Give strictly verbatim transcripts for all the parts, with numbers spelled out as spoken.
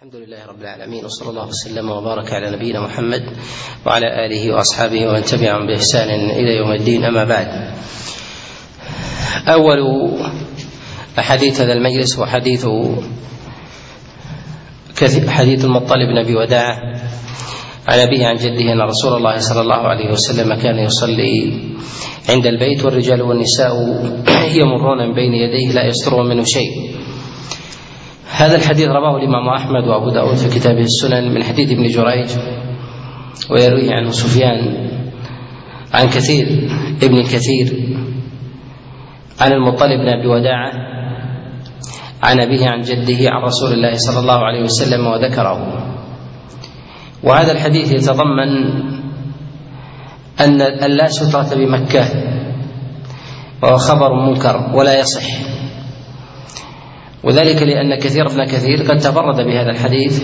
الحمد لله رب العالمين، وصلى الله وسلم وبارك على نبينا محمد وعلى آله وأصحابه ومن تبعهم بإحسان إلى يوم الدين. أما بعد، أول أحاديث هذا المجلس هو حديث حديث المطلب بن أبي وداعة عن أبيه عن جده أن رسول الله صلى الله عليه وسلم كان يصلي عند البيت والرجال والنساء يمرون من بين يديه لا يسترون منه شيء. هذا الحديث رواه الإمام أحمد وأبو داود في كتابه السنن من حديث ابن جريج، ويرويه عنه سفيان عن كثير ابن كثير عن المطلب بن أبي وداعة عن أبيه عن جده عن رسول الله صلى الله عليه وسلم وذكره. وهذا الحديث يتضمن أن لا سترة بمكة، وهو خبر منكر ولا يصح، وذلك لأن كثير ابن كثير قد تفرد بهذا الحديث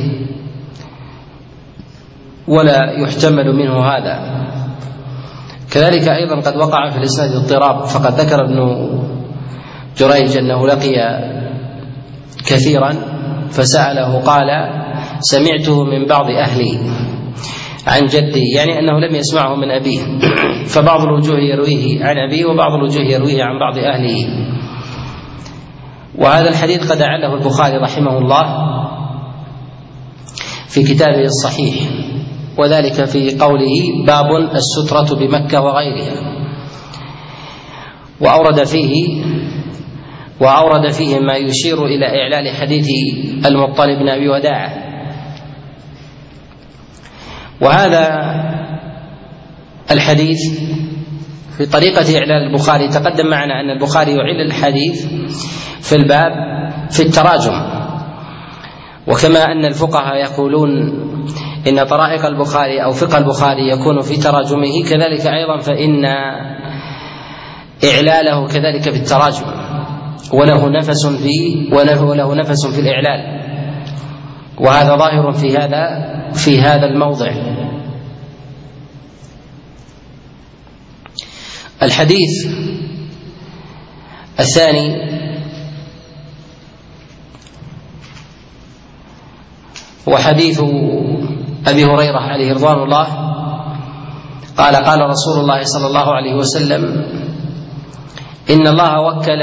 ولا يحتمل منه هذا. كذلك أيضا قد وقع في الإسناد اضطراب، فقد ذكر ابن جريج أنه لقي كثيرا فسأله قال سمعته من بعض أهلي عن جدي، يعني أنه لم يسمعه من أبيه، فبعض الوجوه يرويه عن أبيه وبعض الوجوه يرويه عن بعض أهله. وهذا الحديث قد أعله البخاري رحمه الله في كتابه الصحيح، وذلك في قوله باب السترة بمكة وغيرها، وأورد فيه وأورد فيه ما يشير إلى إعلال حديث المطلب بن أبي وداعة. وهذا الحديث في طريقة إعلال البخاري تقدم معنا أن البخاري يعل الحديث في الباب في التراجم، وكما أن الفقهاء يقولون إن طرائق البخاري أو فقه البخاري يكون في تراجمه، كذلك أيضا فإن إعلاله كذلك في التراجم، وله نفس في وله نفس في الإعلال، وهذا ظاهر في هذا في هذا الموضع. الحديث الثاني وحديث أبي هريرة عليه رضوان الله قال قال رسول الله صلى الله عليه وسلم إن الله وكل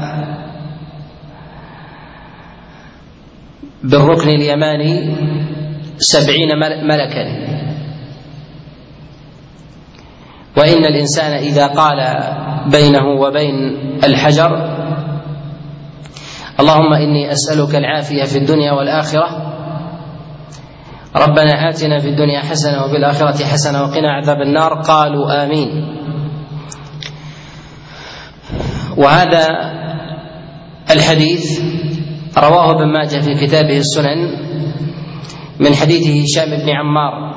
بالركن اليماني سبعين ملكا، وإن الإنسان إذا قال بينه وبين الحجر اللهم إني أسألك العافية في الدنيا والآخرة، ربنا آتنا في الدنيا حسنة وفي الآخرة حسنة وقنا عذاب النار، قالوا آمين. وهذا الحديث رواه ابن ماجه في كتابه السنن من حديث هشام بن عمار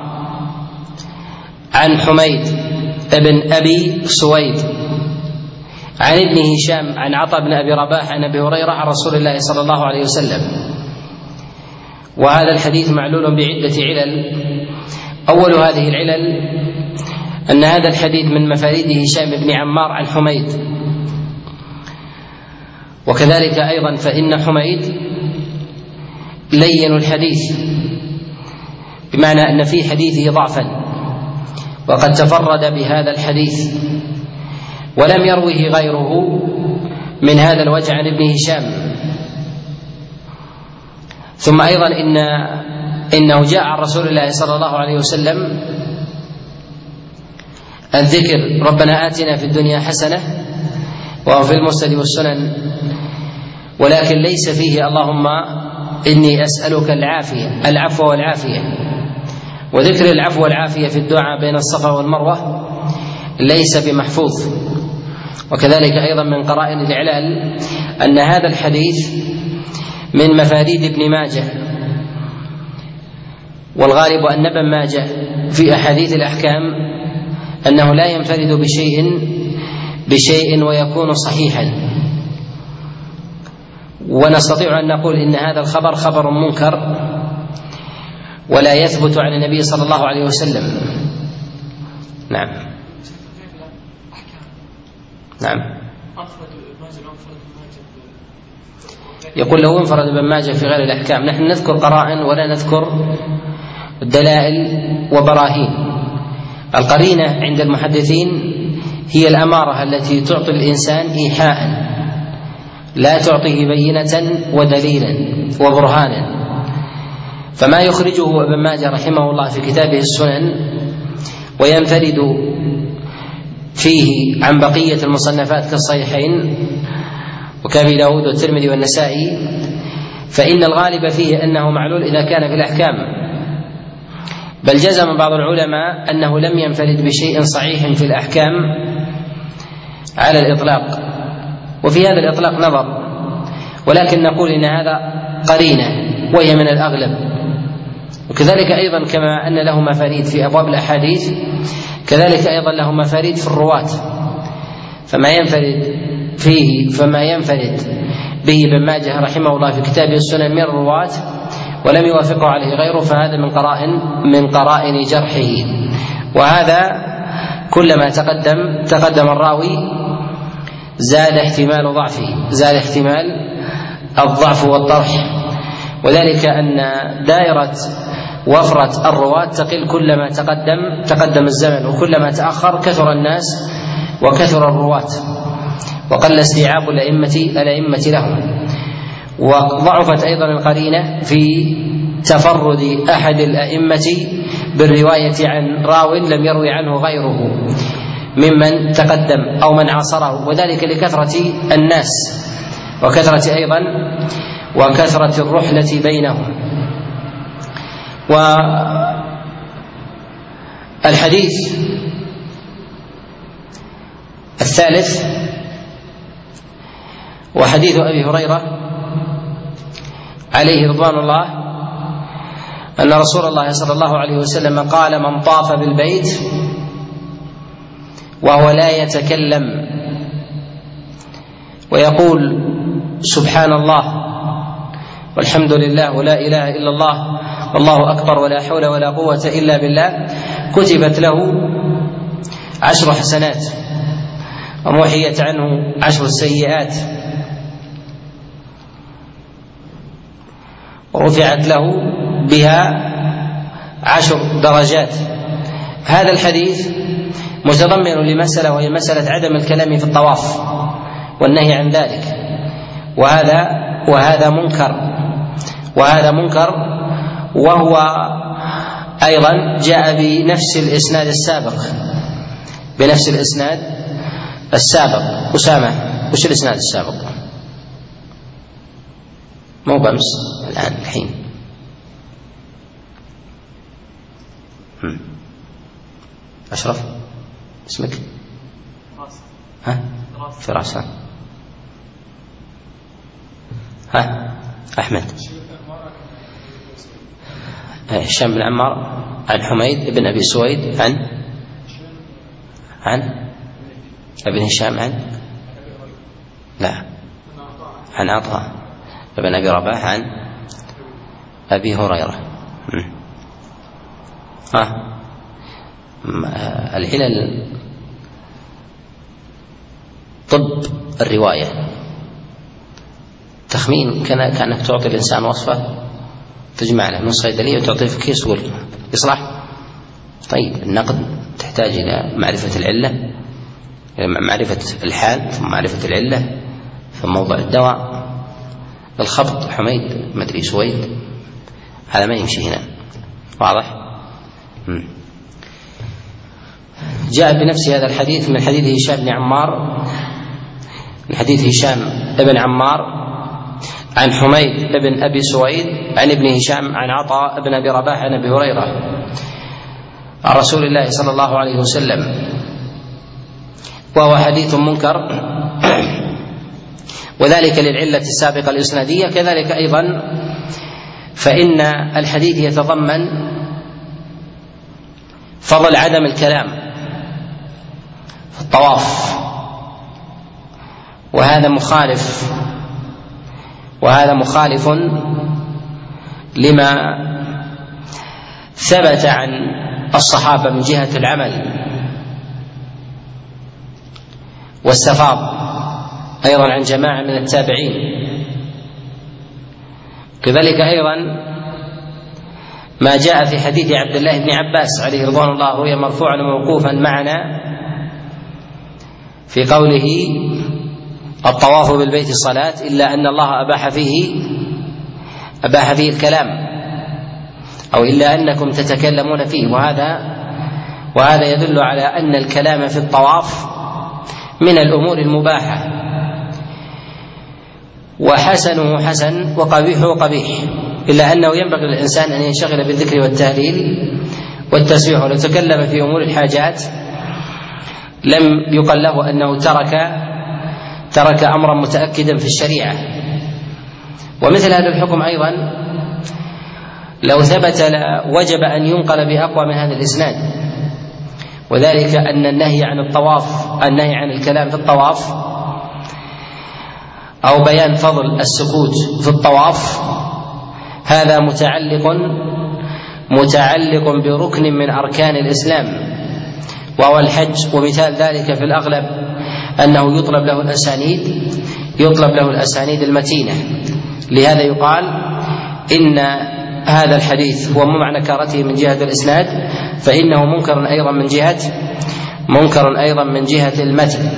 عن حميد بن أبي سويد عن ابن هشام عن عطاء بن أبي رباح عن أبي هريرة عن رسول الله صلى الله عليه وسلم. وهذا الحديث معلول بعدة علل. أول هذه العلل أن هذا الحديث من مفاريد هشام بن عمار عن حميد، وكذلك أيضا فإن حميد لين الحديث، بمعنى أن في حديثه ضعفا، وقد تفرد بهذا الحديث ولم يروه غيره من هذا الوجه عن ابن هشام. ثم أيضا إن إنه جاء عن رسول الله صلى الله عليه وسلم الذكر ربنا آتنا في الدنيا حسنة، وهو في المسند والسنن، ولكن ليس فيه اللهم إني أسألك العافية العفو والعافية. وذكر العفو والعافية في الدعاء بين الصفا والمروة ليس بمحفوظ. وكذلك أيضا من قرائن الإعلال أن هذا الحديث من مفاريد ابن ماجه، والغالب أن ابن ماجه في أحاديث الأحكام أنه لا ينفرد بشيء بشيء ويكون صحيحا. ونستطيع أن نقول إن هذا الخبر خبر منكر ولا يثبت عن النبي صلى الله عليه وسلم. نعم نعم يقول لو انفرد ابن ماجه في غير الأحكام. نحن نذكر قرائن ولا نذكر دلائل وبراهين. القرينة عند المحدثين هي الأمارة التي تعطي الإنسان إيحاء، لا تعطيه بينة ودليلا وبرهانا. فما يخرجه ابن ماجه رحمه الله في كتابه السنن وينفرد فيه عن بقية المصنفات كالصحيحين وكأبي داود والترمذي والنسائي، فإن الغالب فيه أنه معلول إذا كان في الأحكام، بل جزم بعض العلماء أنه لم ينفرد بشيء صحيح في الأحكام على الإطلاق، وفي هذا الإطلاق نظر، ولكن نقول إن هذا قرينة وهي من الأغلب. وكذلك أيضا كما أن له مفاريد في أبواب الأحاديث، كذلك أيضا له مفاريد في الرواة، فما ينفرد فيه فما ينفرد به ابن ماجه رحمه الله في كتابه السنن من الرواة ولم يوافقه عليه غيره، فهذا من قرائن من قرائن جرحه. وهذا كلما تقدم تقدم الراوي زاد احتمال ضعفه، زاد احتمال الضعف والطرح، وذلك أن دائرة وفرة الرواة تقل كلما تقدم تقدم الزمن، وكلما تأخر كثر الناس وكثر الرواة وقل استيعاب الأئمة الأئمة لهم. وضعفت أيضا القرينة في تفرد أحد الأئمة بالرواية عن راو لم يروي عنه غيره ممن تقدم أو من عاصره، وذلك لكثرة الناس وكثرة أيضا وكثرة الرحلة بينهم. والحديث الثالث وحديث أبي هريرة عليه رضوان الله أن رسول الله صلى الله عليه وسلم قال: من طاف بالبيت وهو لا يتكلم ويقول سبحان الله والحمد لله ولا إله إلا الله والله أكبر ولا حول ولا قوة إلا بالله، كتبت له عشر حسنات ومحيت عنه عشر سيئات ورفعت له بها عشر درجات. هذا الحديث متضمن لمسألة، وهي مسألة عدم الكلام في الطواف والنهي عن ذلك، وهذا وهذا منكر وهذا منكر وهو أيضا جاء بنفس الإسناد السابق بنفس الإسناد السابق. أسامة، وش الإسناد السابق؟ مو بأمس، الآن الحين. أشرف اسمك؟ ها؟ فراس. ها؟ أحمد. هشام بن عمار عن حميد بن أبي سويد عن عن ابن هشام عن لا عن عطاء ابن أبي رباح عن أبي هريرة. ها العلل طب الرواية تخمين، كأنك تعطي الإنسان وصفة تجمع له من صيدلية وتعطيه في كيس وتقول يصلح. طيب النقد تحتاج إلى معرفة العلة، معرفة الحال، ثم معرفة العلة، ثم موضع الدواء. الخبط حميد مدري سويد، هذا ما يمشي هنا. واضح؟ م. جاء بنفس هذا الحديث من حديث هشام بن عمار من حديث هشام بن عمار عن حميد بن أبي سويد عن ابن هشام عن عطاء بن أبي رباح عن أبي هريرة عن رسول الله صلى الله عليه وسلم، وهو حديث منكر، وذلك للعلة السابقة الإسنادية. كذلك أيضا فإن الحديث يتضمن فضل عدم الكلام في الطواف، وهذا مخالف وهذا مخالف لما ثبت عن الصحابة من جهة العمل، واستفاض أيضا عن جماعة من التابعين كذلك أيضا ما جاء في حديث عبد الله بن عباس عليه رضوان الله روي مرفوعا وموقوفا معنا في قوله الطواف بالبيت الصلاة إلا أن الله أباح فيه أباح فيه الكلام، أو إلا أنكم تتكلمون فيه، وهذا وهذا يدل على أن الكلام في الطواف من الأمور المباحة، وحسنه حسن وقبيحه قبيح، إلا أنه ينبغي للإنسان أن ينشغل بالذكر والتهليل والتسبيح. ولو تكلم في أمور الحاجات لم يقل له أنه ترك ترك أمرا متأكدا في الشريعة. ومثل هذا الحكم أيضا لو ثبت وجب أن ينقل بأقوى من هذا الإسناد، وذلك أن النهي عن الطواف النهي عن الكلام في الطواف أو بيان فضل السكوت في الطواف هذا متعلق متعلق بركن من أركان الإسلام وهو الحج. ومثال ذلك في الأغلب أنه يطلب له الأسانيد يطلب له الأسانيد المتينة. لهذا يقال إن هذا الحديث هو مع نكارته من جهة الإسناد فإنه منكر أيضا من جهة منكر أيضا من جهة المتن.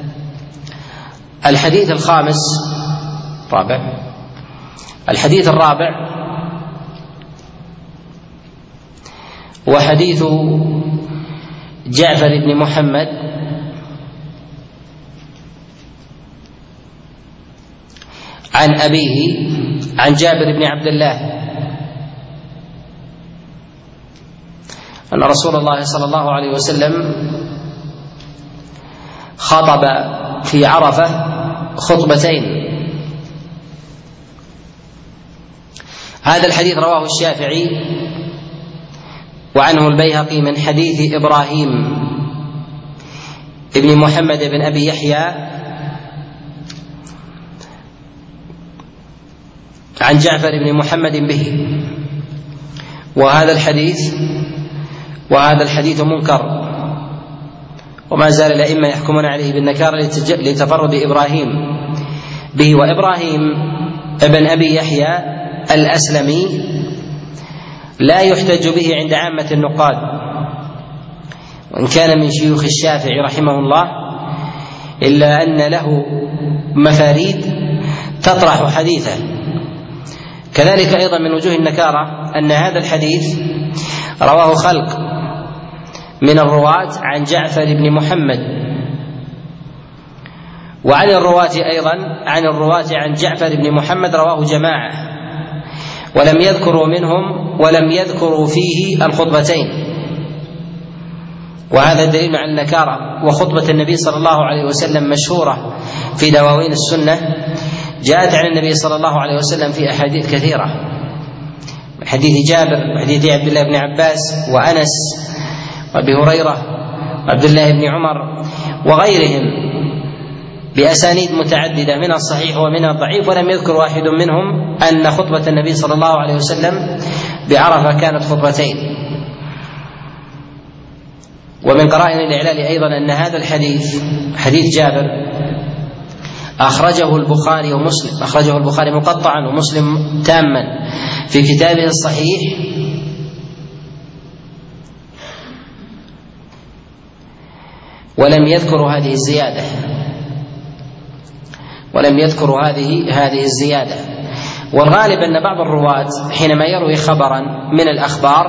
الحديث الخامس رابع الحديث الرابع وحديث جعفر بن محمد عن أبيه عن جابر بن عبد الله أن رسول الله صلى الله عليه وسلم خطب في عرفة خطبتين. هذا الحديث رواه الشافعي وعنه البيهقي من حديث إبراهيم ابن محمد بن أبي يحيى عن جعفر بن محمد به. وهذا الحديث وهذا الحديث منكر، وما زال الأئمة يحكمون عليه بالنكارة لتفرد إبراهيم به. وإبراهيم ابن أبي يحيى الأسلمي لا يحتج به عند عامة النقاد، وإن كان من شيوخ الشافعي رحمه الله، إلا أن له مفاريد تطرح حديثه. كذلك أيضا من وجوه النكارة أن هذا الحديث رواه خلق من الرواة عن جعفر بن محمد، وعن الرواة أيضا عن الرواة عن جعفر بن محمد رواه جماعة ولم يذكروا منهم ولم يذكروا فيه الخطبتين، وهذا دليل على النكارة. وخطبة النبي صلى الله عليه وسلم مشهورة في دواوين السنة، جاءت عن النبي صلى الله عليه وسلم في أحاديث كثيرة، حديث جابر وحديث عبد الله بن عباس وأنس وأبي هريرة وعبد الله بن عمر وغيرهم بأسانيد متعددة من الصحيح ومن الضعيف، ولم يذكر واحد منهم أن خطبة النبي صلى الله عليه وسلم بعرفة كانت خطبتين. ومن قرائن الإعلال أيضا أن هذا الحديث حديث جابر أخرجه البخاري ومسلم أخرجه البخاري مقطعا ومسلم تاما في كتابه الصحيح، ولم يذكروا هذه الزيادة ولم يذكروا هذه هذه الزيادة. والغالب أن بعض الرواة حينما يروي خبرا من الأخبار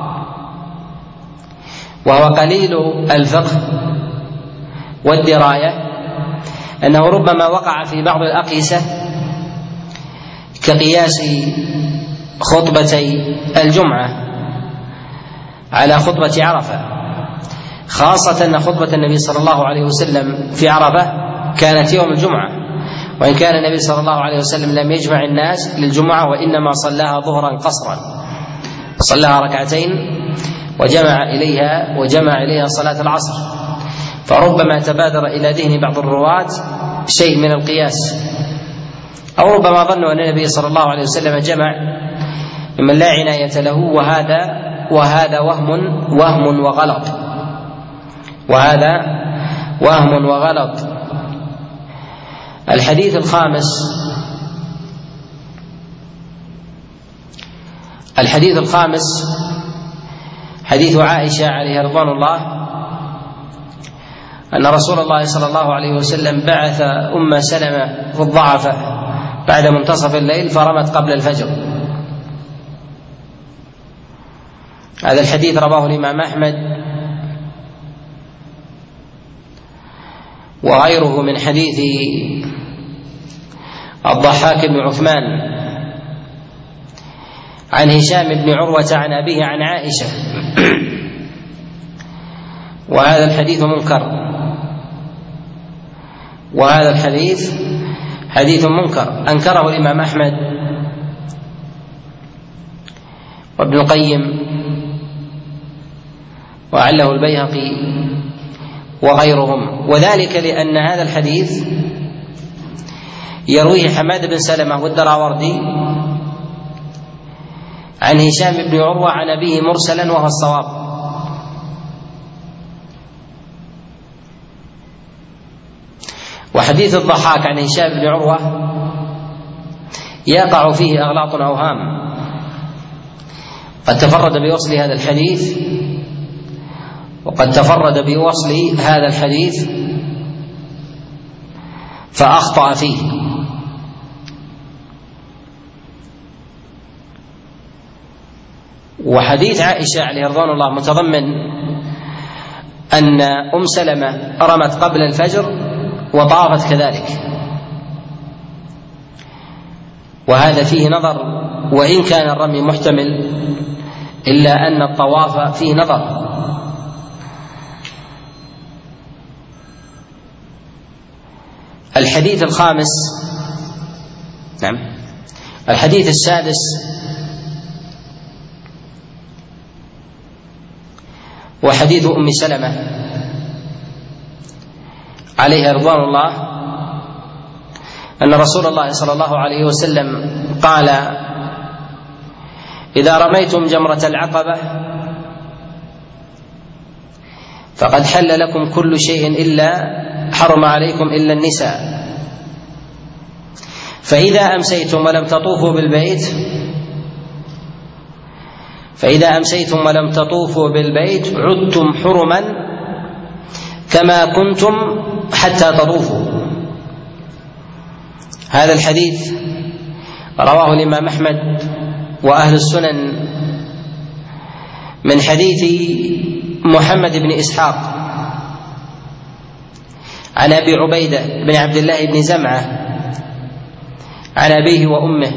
وهو قليل الفقه والدراية أنه ربما وقع في بعض الأقيسة كقياس خطبتي الجمعة على خطبة عرفة، خاصة أن خطبة النبي صلى الله عليه وسلم في عرفة كانت يوم الجمعة، وإن كان النبي صلى الله عليه وسلم لم يجمع الناس للجمعة وإنما صلاها ظهرا قصرا، صلاها ركعتين وجمع إليها وجمع إليها صلاة العصر. فربما تبادر إلى ذهن بعض الرواة شيء من القياس، أو ربما ظنوا أن النبي صلى الله عليه وسلم جمع ممن لا عناية له، وهذا وهذا وهم وهم وغلط وهذا وهم وغلط. الحديث الخامس الحديث الخامس حديث عائشة عليها رضوان الله أن رسول الله صلى الله عليه وسلم بعث أم سلمة في الضعفة بعد منتصف الليل فرمت قبل الفجر. هذا الحديث رواه الإمام أحمد وغيره من حديث الضحاك بن عثمان عن هشام بن عروة عن أبيه عن عائشة، وهذا الحديث منكر، وهذا الحديث حديث منكر أنكره الإمام أحمد وابن القيم وعله البيهقي وغيرهم، وذلك لأن هذا الحديث يرويه حماد بن سلمة والدراوردي عن هشام بن عروة عن أبيه مرسلا وهو الصواب. وحديث الضحاك عن هشام بن عروة يقع فيه أغلاط أوهام، قد تفرد بوصل هذا الحديث وقد تفرد بوصل هذا الحديث فأخطأ فيه. وحديث عائشة عليه رضوان الله متضمن أن أم سلمة رمت قبل الفجر وطافت كذلك، وهذا فيه نظر، وإن كان الرمي محتمل إلا أن الطواف فيه نظر. الحديث الخامس نعم الحديث السادس وحديث أم سلمة عليها رضوان الله أن رسول الله صلى الله عليه وسلم قال: إذا رميتم جمرة العقبة فقد حل لكم كل شيء إلا حرم عليكم إلا النساء، فإذا أمسيتم ولم تطوفوا بالبيت فإذا أمسيتم ولم تطوفوا بالبيت عدتم حرما كما كنتم حتى تطوفوا. هذا الحديث رواه الإمام أحمد وأهل السنن من حديث محمد بن إسحاق عن أبي عبيدة بن عبد الله بن زمعة عن أبيه وأمه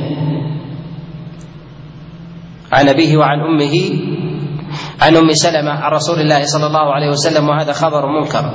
عن أبيه وعن أمه عن أم سلمة عن رسول الله صلى الله عليه وسلم، وهذا خبر منكر.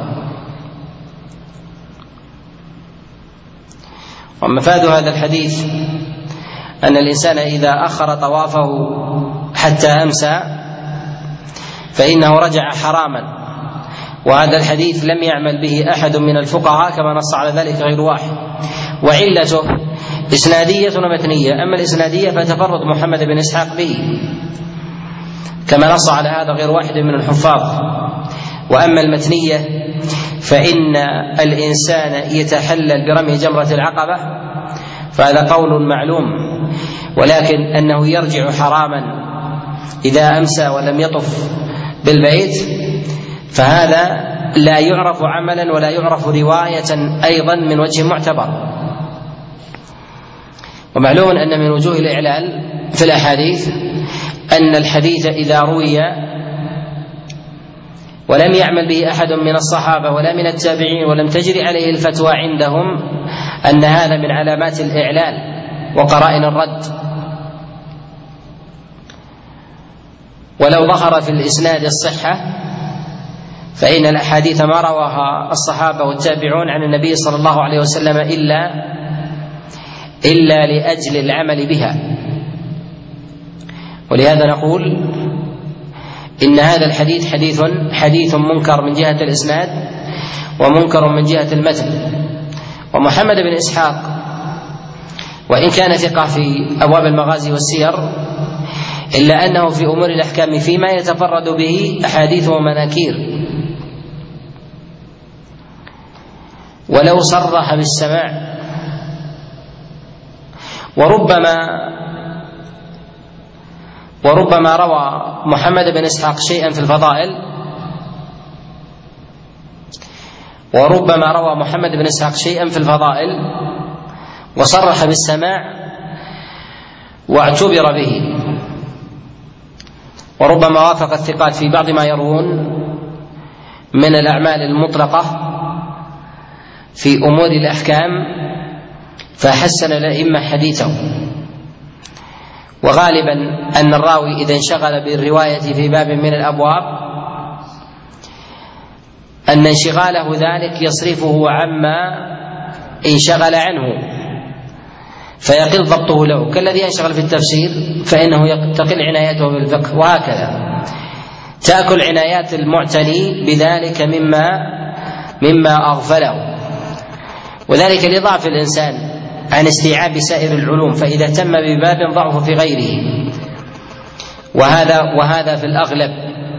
ومفاد هذا الحديث أن الإنسان إذا أخر طوافه حتى أمسى فإنه رجع حراما، وهذا الحديث لم يعمل به أحد من الفقهاء كما نص على ذلك غير واحد، وعلته إسنادية ومتنية. أما الإسنادية فتفرد محمد بن إسحاق به كما نص على هذا غير واحد من الحفاظ، وأما المتنية فإن الإنسان يتحلل برمي جمرة العقبة فهذا قول معلوم، ولكن أنه يرجع حراما إذا أمسى ولم يطف بالبيت فهذا لا يعرف عملا ولا يعرف رواية أيضا من وجه معتبر. ومعلوم أن من وجوه الإعلال في الأحاديث أن الحديث إذا روي ولم يعمل به أحد من الصحابة ولا من التابعين ولم تجري عليه الفتوى عندهم أن هذا من علامات الإعلال وقرائن الرد. ولو ظهر في الإسناد الصحة فإن الأحاديث ما رواها الصحابة والتابعون عن النبي صلى الله عليه وسلم إلا إلا لأجل العمل بها. ولهذا نقول إن هذا الحديث حديث حديث منكر من جهة الإسناد ومنكر من جهة المتن. ومحمد بن إسحاق وإن كان ثقة في أبواب المغازي والسير إلا أنه في أمور الأحكام فيما يتفرد به أحاديثه مناكير، ولو صرح بالسماع وربما روى محمد بن إسحاق شيئا في الفضائل وربما روى محمد بن إسحاق شيئا في الفضائل وصرح بالسماع واعتبر به، وربما وافق الثقات في بعض ما يروون من الأعمال المطلقة في أمور الأحكام فحسن الأئمة حديثه. وغالبا أن الراوي إذا انشغل بالرواية في باب من الأبواب أن انشغاله ذلك يصرفه عما انشغل عنه فيقل ضبطه له، كالذي ينشغل في التفسير فإنه تقل عنايته بالفقه، وهكذا تأكل عنايات المعتني بذلك مما مما أغفله، وذلك لضعف الإنسان عن استيعاب سائر العلوم، فإذا تم بباب ضعف في غيره، وهذا وهذا في الأغلب.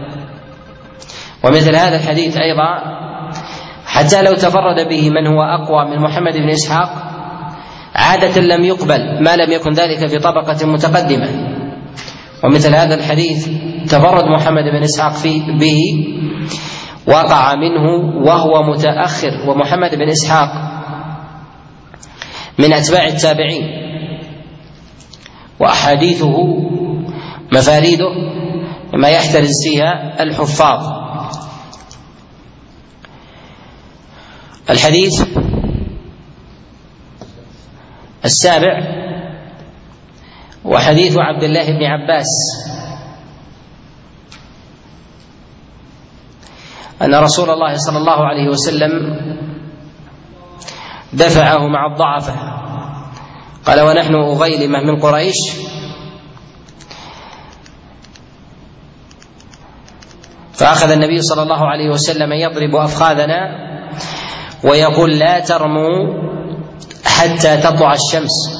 ومثل هذا الحديث أيضا حتى لو تفرد به من هو أقوى من محمد بن إسحاق عادة لم يقبل ما لم يكن ذلك في طبقة متقدمة. ومثل هذا الحديث تفرد محمد بن إسحاق فيه به وقع منه وهو متأخر، ومحمد بن إسحاق من أتباع التابعين، وأحاديثه مفاريده ما يحترز فيها الحفاظ. الحديث السابع وحديث عبد الله بن عباس أن رسول الله صلى الله عليه وسلم دفعه مع الضعفة، قال: ونحن أغيلمة من قريش فأخذ النبي صلى الله عليه وسلم يضرب أفخاذنا ويقول: لا ترموا حتى تطلع الشمس.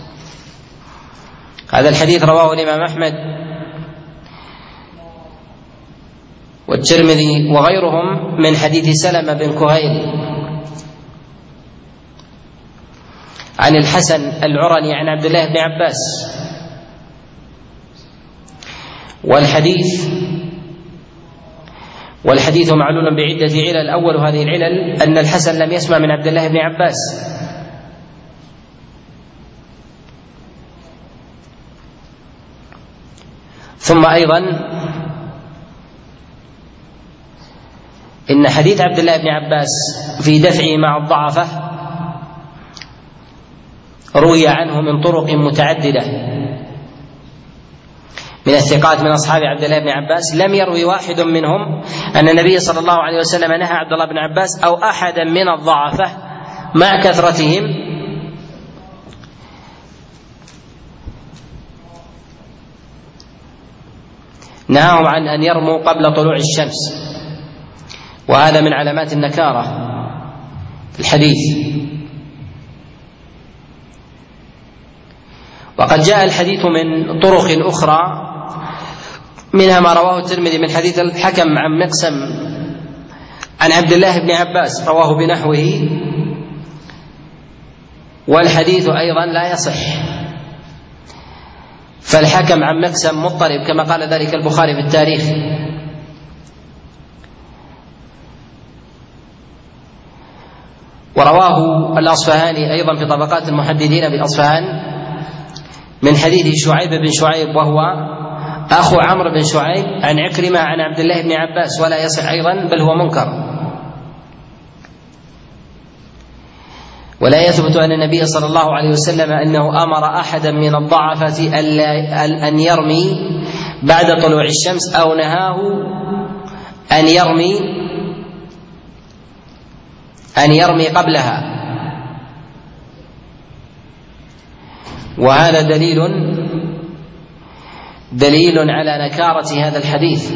هذا الحديث رواه الإمام أحمد والترمذي وغيرهم من حديث سلمة بن كهيل عن الحسن العرني عن عبد الله بن عباس. والحديث والحديث معلول بعدة علل. أول هذه العلل أن الحسن لم يسمع من عبد الله بن عباس، ثم أيضا إن حديث عبد الله بن عباس في دفعه مع الضعفة روي عنه من طرق متعددة من الثقات من أصحاب عبد الله بن عباس، لم يروي واحد منهم أن النبي صلى الله عليه وسلم نهى عبد الله بن عباس أو أحدا من الضعفة مع كثرتهم نهاهم عن أن يرموا قبل طلوع الشمس، وهذا من علامات النكارة في الحديث. وقد جاء الحديث من طرق أخرى، منها ما رواه الترمذي من حديث الحكم عن مقسم عن عبد الله بن عباس رواه بنحوه، والحديث أيضا لا يصح، فالحكم عن مقسم مضطرب كما قال ذلك البخاري في التاريخ. ورواه الأصفهاني أيضا في طبقات المحدثين بأصفهان من حديث شعيب بن شعيب وهو أخو عمرو بن شعيب عن عكرمة عن عبد الله بن عباس، ولا يصح أيضا بل هو منكر. ولا يثبت أن النبي صلى الله عليه وسلم أنه أمر أحدا من الضعفة أن يرمي بعد طلوع الشمس أو نهاه أن يرمي أن يرمي قبلها، وهذا دليل دليل على نكارة هذا الحديث.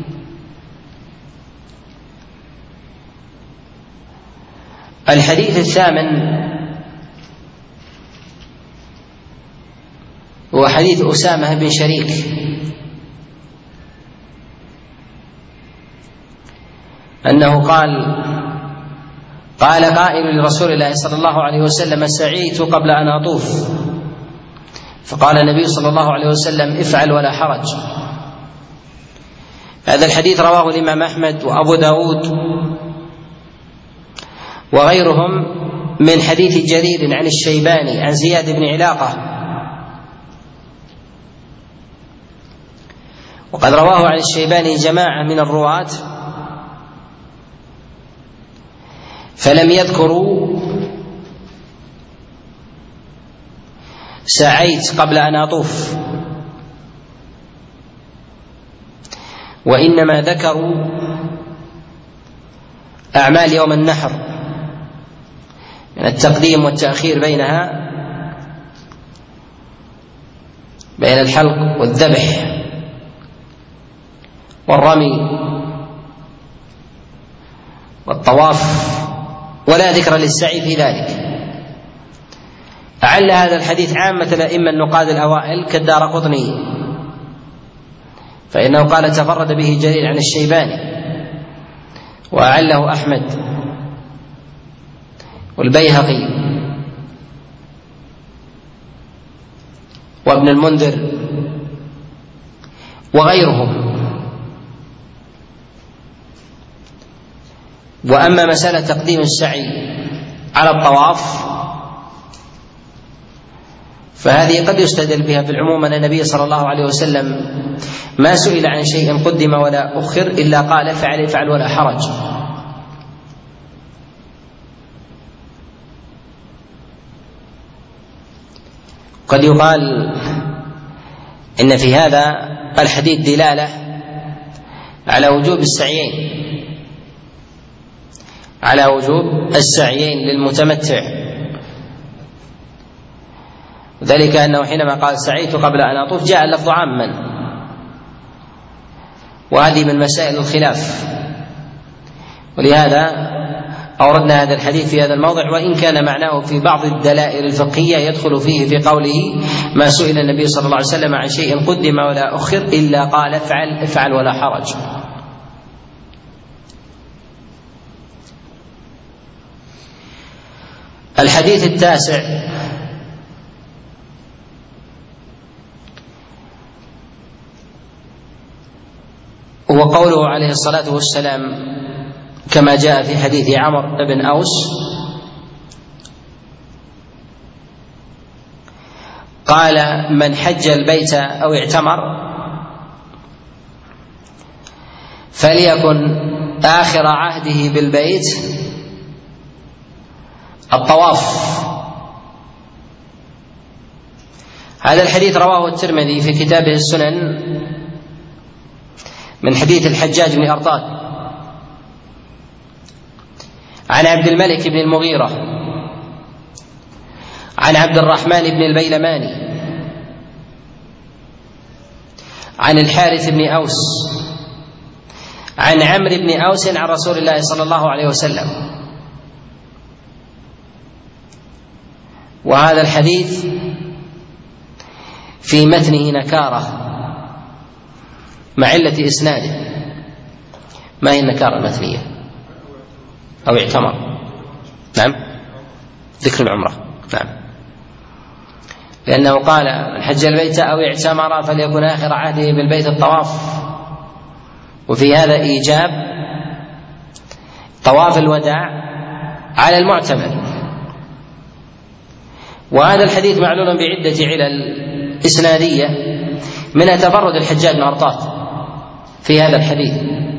الحديث الثامن هو حديث أسامة بن شريك أنه قال: قال قائل لرسول الله صلى الله عليه وسلم: سعيت قبل أن أطوف فقال النبي صلى الله عليه وسلم: افعل ولا حرج. هذا الحديث رواه الإمام أحمد وأبو داود وغيرهم من حديث جرير عن الشيباني عن زياد بن علاقة، وقد رواه عن الشيباني جماعة من الرواة فلم يذكروا سعيت قبل أن أطوف، وإنما ذكروا أعمال يوم النحر من التقديم والتأخير بينها، بين الحلق والذبح والرمي والطواف، ولا ذكر للسعي في ذلك. أعل هذا الحديث عامة الأئمة النقاد الأوائل كالدارقطني، فإنه قال تفرد به جرير عن الشيباني، وأعله أحمد والبيهقي وابن المنذر وغيرهم. وأما مسألة تقديم السعي على الطواف فهذه قد يستدل بها في العموم أن النبي صلى الله عليه وسلم ما سئل عن شيء قدم ولا أخر إلا قال: افعل افعل ولا حرج. قد يقال إن في هذا الحديث دلالة على وجوب السعيين على وجوب السعيين للمتمتع، ذلك أنه حينما قال سعيت قبل أن أطوف جاء اللفظ عاما، وهذه من مسائل الخلاف، ولهذا أوردنا هذا الحديث في هذا الموضع، وإن كان معناه في بعض الدلائل الفقهية يدخل فيه في قوله: ما سئل النبي صلى الله عليه وسلم عن شيء قدم ولا أخر إلا قال افعل افعل ولا حرج. الحديث التاسع هو قوله عليه الصلاة والسلام كما جاء في حديث عمرو بن أوس: قال: من حج البيت أو اعتمر فليكن آخر عهده بالبيت الطواف. هذا الحديث رواه الترمذي في كتابه السنن من حديث الحجاج بن أرطاد عن عبد الملك بن المغيرة عن عبد الرحمن بن البيلماني عن الحارث بن أوس عن عمرو بن أوس عن رسول الله صلى الله عليه وسلم. وهذا الحديث في متنه نكارة مع علة إسناده. ما هي النكارة المتنية؟ أو اعتمر، نعم، ذكر العمرة، نعم، لأنه قال: من حج البيت أو اعتمر فليكن آخر عهده بالبيت الطواف، وفي هذا إيجاب طواف الوداع على المعتمر. وهذا الحديث معلول بعدة علل إسنادية، منها تفرد الحجاج بن أرطاد في هذا الحديث،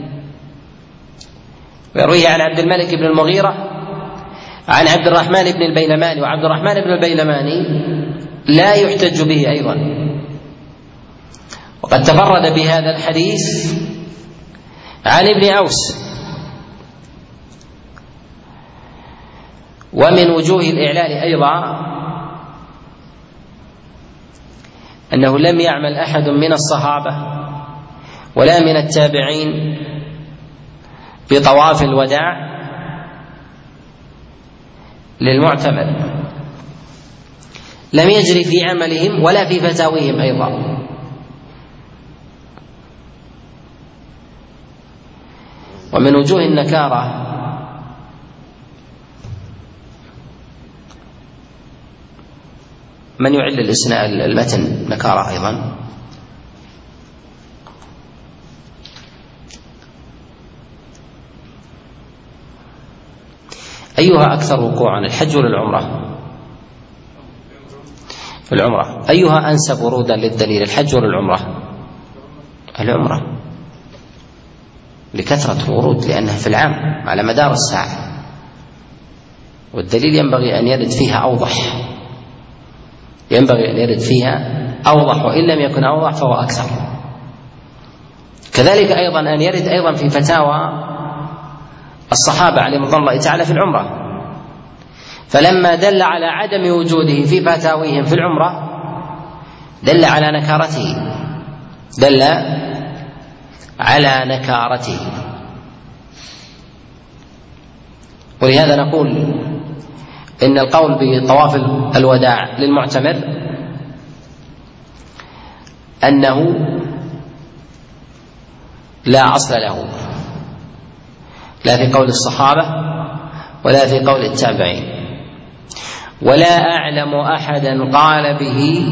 ويرويه عن عبد الملك بن المغيرة عن عبد الرحمن بن البيلماني، وعبد الرحمن بن البيلماني لا يحتج به أيضا، وقد تفرد بهذا الحديث عن ابن أوس. ومن وجوه الإعلال أيضا أنه لم يعمل أحد من الصحابة ولا من التابعين بطواف الوداع للمعتمر، لم يجري في عملهم ولا في فتاويهم أيضا. ومن وجوه النكارة من يعل المتن نكارة أيضا؟ أيها أكثر وقوعا، الحج ولا العمرة؟ العمرة. أيها أنسب ورودا للدليل، الحج ولا العمرة؟ العمرة لكثرة الورود، لأنها في العام على مدار الساعة، والدليل ينبغي أن يرد فيها أوضح، ينبغي أن يرد فيها أوضح، وإن لم يكن أوضح فهو أكثر. كذلك أيضا أن يرد أيضا في فتاوى الصحابة عليهم رضوان الله تعالى في العمرة، فلما دل على عدم وجوده في فتاويهم في العمرة دل على نكارته، دل على نكارته. ولهذا نقول إن القول بطواف الوداع للمعتمر أنه لا أصل له، لا في قول الصحابة ولا في قول التابعين، ولا أعلم أحدا قال به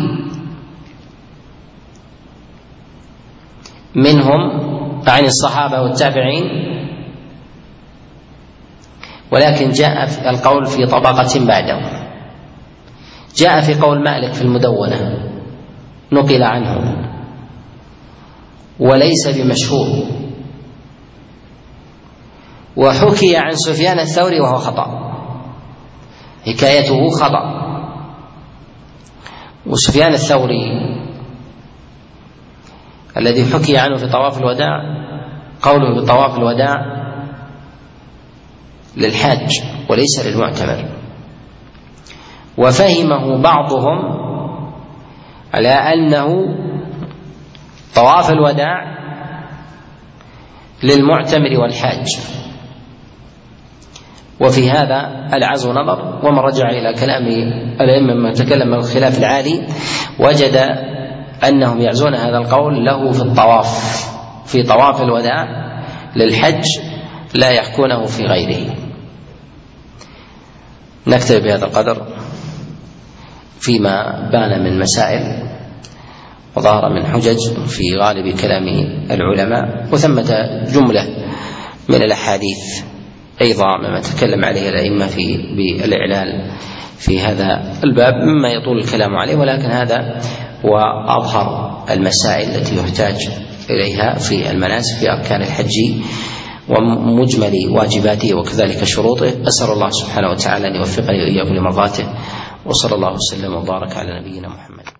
منهم عن الصحابة والتابعين، ولكن جاء في القول في طبقة بعده. جاء في قول مالك في المدونة نقل عنه وليس بمشهور، وحكي عن سفيان الثوري وهو خطأ، حكايته خطأ. وسفيان الثوري الذي حكي عنه في طواف الوداع قوله في طواف الوداع للحاج وليس للمعتمر، وفهمه بعضهم على أنه طواف الوداع للمعتمر والحاج، وفي هذا العزو نظر. ومن رجع إلى كلام الأئمة من تكلم بالخلاف العالي وجد أنهم يعزون هذا القول له في الطواف، في طواف الوداع للحج، لا يحكونه في غيره. نكتفي بهذا القدر فيما بان من مسائل وظهر من حجج في غالب كلام العلماء، وثمة جملة من الأحاديث أيضا مما تكلم عليه الأئمة في بالإعلال في هذا الباب مما يطول الكلام عليه، ولكن هذا هو أظهر المسائل التي يحتاج إليها في المناسك في أركان الحج ومجمل واجباته وكذلك شروطه. أسأل الله سبحانه وتعالى أن يوفقني وإياكم لمرضاته، وصلى الله وسلم وبارك على نبينا محمد.